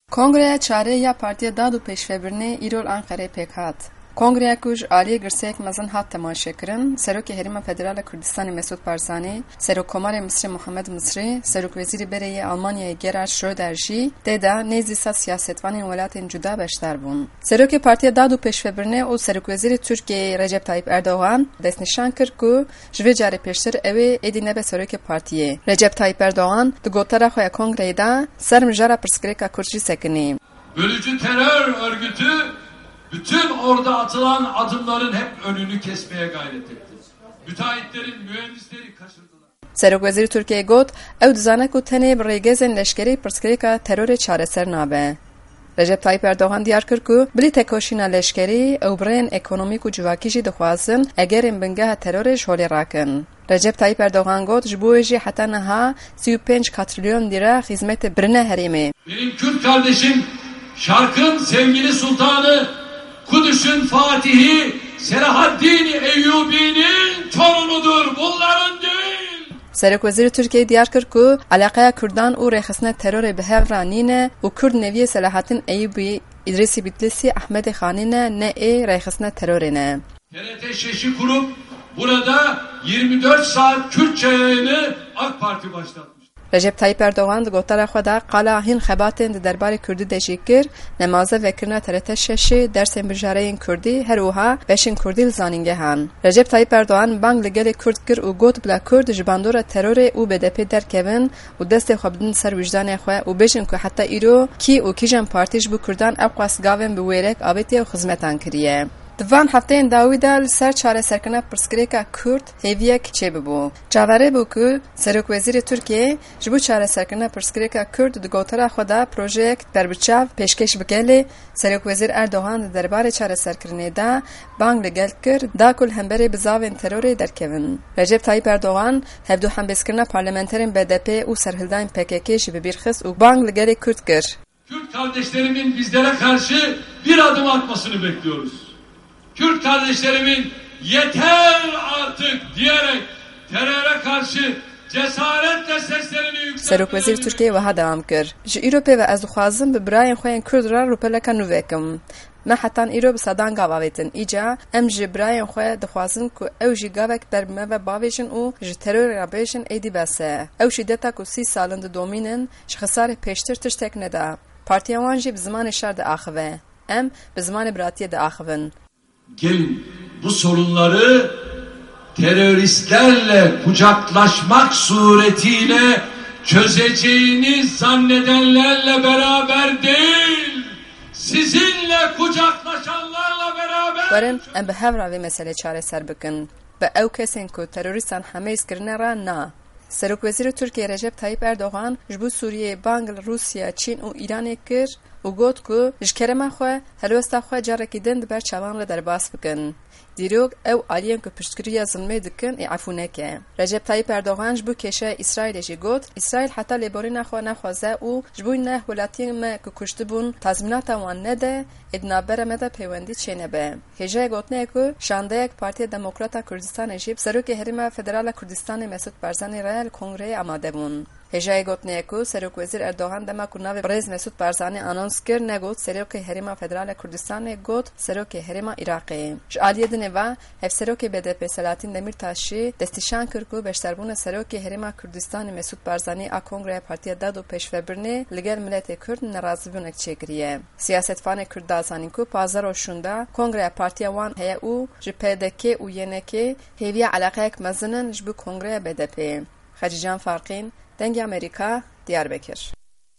Kongreya çare ya Partiya Dad û Pêşvebirinê îrol Enqereyê pêk hat. Kongreya ku ji aliyê girseyek mezin hat temaşekirin, Serokê Herêma Federal a Kurdistanê Mesûd Barzanî, Serokkomarê Misrê Mohamed Misrî, Serokwezîrê Bereyê Almanyayê Gerhard Schröder jî tê de nêzî sed siyasetvanên welatên cuda beşdar bûn. Serokê Partiya Dad û Pêşvebirinê û Serokwezîrê Tirkiyeyê Recep Tayyip Erdogan destnîşan kir ku ji vê carê pêştir ew ê êdî nebe Serokê Partiyê. Recep Tayyip Erdogan di gotara xwe ya Kongreyê de ser mijara pirsgirêka Kurd jî sekinî. Bölücü terör örgütü bütün orada atılan adımların hep önünü kesmeye gayret etti. Müteahhitlerin mühendisleri kaçırdılar. Serokwezîrê Tirkiyeyê got, ew dizane ku tenê bi rêgezên leşkerî pirsgirêka terorê çareser nabe. Recep Tayyip Erdogan diyar kir ku bilî tekoşîna leşkerî ew birên ekonomîk û civakî jî dixwazin egerên bingeha terorê ji holê rakin. Recep Tayyip Erdogan got ji bo wê jî heta niha 35 katrilyon lira xizmetê birine herêmê. Benim Kürt kardeşim Şark'ın sevgili sultanı, Kudüs'ün Fatihi, Selahaddin Eyyubi'nin torunudur, bunların değil. Serokwezîrê Tirkiyeyê diyar kir ku alaqeya Kurdan û rêxistina terorê bi hev ranîne û Kurd neviyê Selahaddin Eyyubî, İdrîsî Bitlisî, Ahmedê Xanî ne ê rêxistina terorê ne. TRT 6'i kurup burada 24 saat Kürtçe yayını AK Parti başlatmış. Recep Tayyip Erdogan di gotara xwe de qala hîn xebatên di derbarê Kurdî de jî kir, nemaze vekirina TRT 6 dersên bijareyên Kurdî her wiha beşên Kurdî li zanîngehan. Recep Tayyip Erdogan bang li gelê Kurd kir û got bila Kurd ji bandora terorê û BDP derkevin û destê xwe bidin ser wijdanê xwe û bêjin ku heta îro kî û kîjan partî ji bo Kurdan ew qas gavên bi wêrek avêtiye û xizmetan kiriye. Di van hefteyên dawî de li ser çareserkirina pirsgirêka Kurd hêviyek çêbibû. Çaverê bû ku Serokwezîrê Tirkiyeyê ji bo çareserkirina pirsgirêka Kurd di gotara xwe de projeyek berbiçav pêşkêş bike. Serokwezîr Erdogan di derbarê çareserkirinê de bang li gel kir da ku li hemberê bi zavên terorê derkevin. Recep Tayyip Erdogan hevdû hembêzkirina parlamenterên BDP û serhildayên PKK jî bi bîr xist û bang li gelê Kurd kir. Kürt kardeşlerimin bizlere karşı bir adım atmasını bekliyoruz. Kürt kardeşlerimin yeter artık diyerek teröre karşı cesaretle seslerini yükseltmeleri... Serokwezîr Tirkiyeyê wiha dewam kir. Ji îro pê ve ez dixwazim bi birayên xwe yên Kurd re rûpeleka nû vekim. Me hetan îro bi sedan gav avêtin. Îca em ji birayên xwe dixwazin ku ew jî gavek derme ve bavêjin û ji terorê re bêjin êdî bese. Ew şîdeta ku 30 salin didomînin ji xisarê pêştir tiştek neda. Partiya wan jî bi zimanê şer diaxive. Em bi zimanê biratiyê diaxivin. Gelin bu sorunları teröristlerle kucaklaşmak suretiyle çözeceğini zannedenlerle beraber değil, sizinle kucaklaşanlarla beraber... Werin em bi hev re vê meselê çareser bikin. Bi ew kesên ku terorîstan hemêzkirine re na. Serokwezîrê Tirkiyeyê Recep Tayyip Erdogan ji bo Sûriyeyê bang li Rûsya, Çîn û Îranê kir û got ku ji kerema xwe helwesta xwe carekî din di ber çavan re derbas bikin. Dîrok ew aliyên ku piştgiriya zilmê dikin ê efû neke. Recep Tayyip Erdogan ji bo kêşeya İsraîlê jî got, İsraîl heta lêborîna xwe nexwaze û ji bo neh welatiyên me ku kuştibûn tazmînata wan nede, ê di navbera me de peywendî çênebe. Hêjayê gotinê ku şandeyek Partiya Demokrata Kurdistanê jî Serokê Herêma Federal a Kurdistanê Mesûd Barzanî re li Kongreyê amade bûn. Hêjayê gotinê ku Serokwezîr Erdogan dema ku navê Birêz Mesûd Barzanî anons kir negot Serokê Herêma Federal a Kurdistanê got Serokê Herêma Iraqê. Ji aliyê dinê ve hevserokê BDP Selahattin Demirtaş jî destîşan kir ku beşdarbûna Serokê Herêma Kurdistanê Mesûd Barzanî a Kongreya Partiya Dad û Pêşvebirinê li gel miletê Kurd nerazîbûnek çêkiriye. Siyasetvanê Kurd da zanîn ku pazar roşûn de Kongreya Partiya wan heye û ji PDK û YNK hêviya alaqeyek mezinin ji bo Kongreya BDP. Xecican Farqîn, Dengê Amerîka, Diyarbekir.